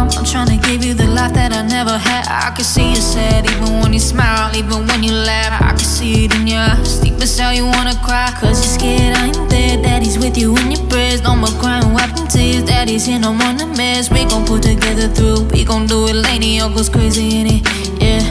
I'm trying to give you the life that I never had. I can see you sad even when you smile, even when you laugh. I can see it in your eyes, deep inside you wanna cry. Cause you're scared I ain't there, daddy's with you in your prayers. No more crying, wiping tears, daddy's here, no more nightmares. We gon' put together through, we gon' do it, lady, uncle's crazy in it, yeah.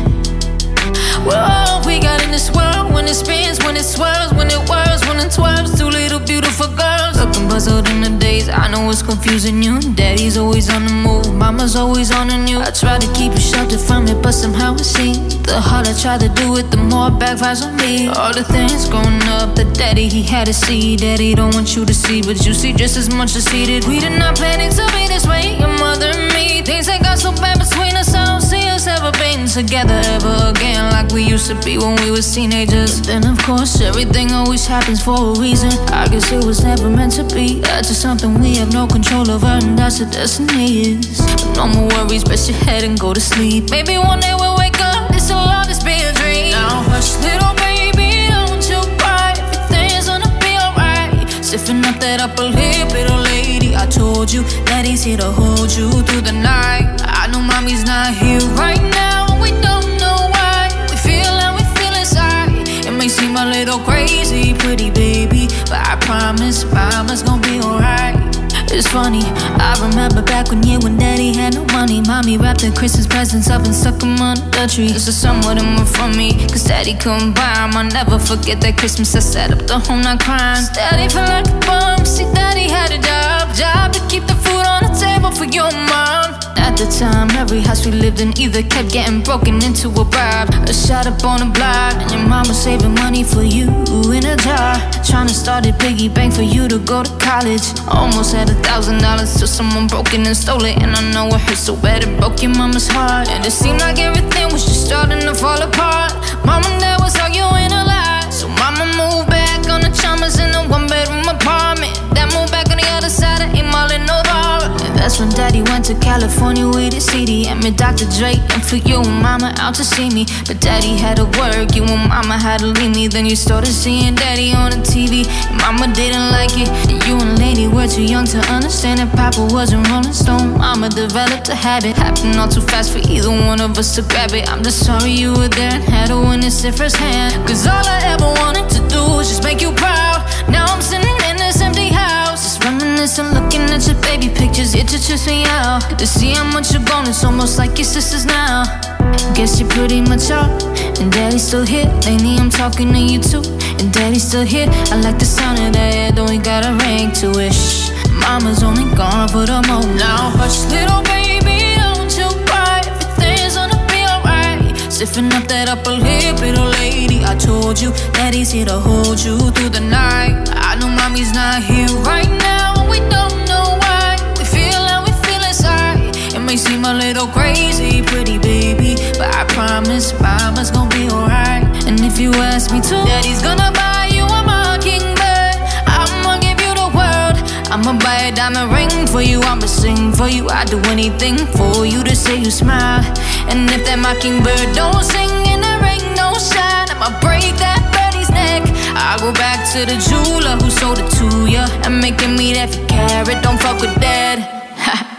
We're all we got in this world. When it spins, when it swirls, when it whirls, when it twirls. Two little beautiful girls looking puzzled in the days. I know it's confusing you. Daddy's always on the move, mama's always on the news. I try to keep you sheltered from it, but somehow it seems the harder I try to do it, the more it backfires on me. All the things growing up, the daddy he had to see. Daddy don't want you to see, but you see just as much as he did. We did not plan it to be this way, your mother and me. Things that got so bad between us, I don't see us ever being together ever again like we used to be when we was teenagers. But then of course everything always happens for a reason. I guess it was never meant to be. That's just something we have no control over, and that's what destiny is. But no more worries, rest your head and go to sleep. Maybe one day we'll wake up, this'll all just be a dream. Now hush little baby, don't you cry, everything's gonna be alright. Stiffen up that upper lip, little lady. I told you daddy's here to hold you through the night. I know mommy's not here right now, we don't know why. We feel how we feel inside. It may seem a little crazy, pretty baby, but I promise mama's gonna be alright. It's funny, I remember back when daddy had no money. Mommy wrapped the Christmas presents up and stuck them on the tree. It's just some of them were from me, cause daddy couldn't buy them. I'll never forget that Christmas I sat up the whole night crying. Daddy felt like a bum, see daddy had a job to keep the food on the table for your mom. At the time, every house we lived in either kept getting broken into a bribe, or shot up on a block. And your mom was saving money for you in a jar, trying to start a piggy bank for you to go to college. Almost had $1,000 till someone broke it and stole it. And I know it hurt so bad it broke your mama's heart. And it seemed like everything was just starting to fall apart. Mom and dad was arguing a lot, so mama moved back on the Chalmers in a one-bedroom apartment. Dad moved back on the other side of Amal in Novara. And that's when daddy went to California with his CD and met Dr. Dre, and for you and mama out to see me. But daddy had to work, you and mama had to leave me. Then you started seeing daddy on the TV, and mama didn't like it. And you and lady were too young to understand that papa wasn't Rolling Stone. Mama developed a habit, happened all too fast for either one of us to grab it. I'm just sorry you were there and had to witness it firsthand, cause all I ever wanted to do was just make you proud. Now I'm sitting in this empty house, just reminiscing, looking at your baby pictures. It just trips me out to see how much you're grown. It's almost like your sisters now. Guess you're pretty much up, and daddy's still here. Lately I'm talking to you too, and daddy's still here. I like the sound of that, though he got a ring to it. Shh, mama's only gone for the moment. Now hush little baby, don't you cry, everything's gonna be alright. Stiffen up that upper lip, little lady. I told you daddy's here to hold you through the night. I know mommy's not here right now, we don't know why. We feel how we feel inside. It may seem a little crazy, pretty baby, but I promise mama's gonna be alright. And if you ask me to, daddy's gonna buy you a mockingbird. I'ma give you the world, I'ma buy a diamond ring for you, I'ma sing for you. I'd do anything for you to say you smile. And if that mockingbird don't sing and the ring don't shine, I'ma break that birdie's neck. I'll go back to the jeweler who sold it to ya and make him eat every carat, don't fuck with that.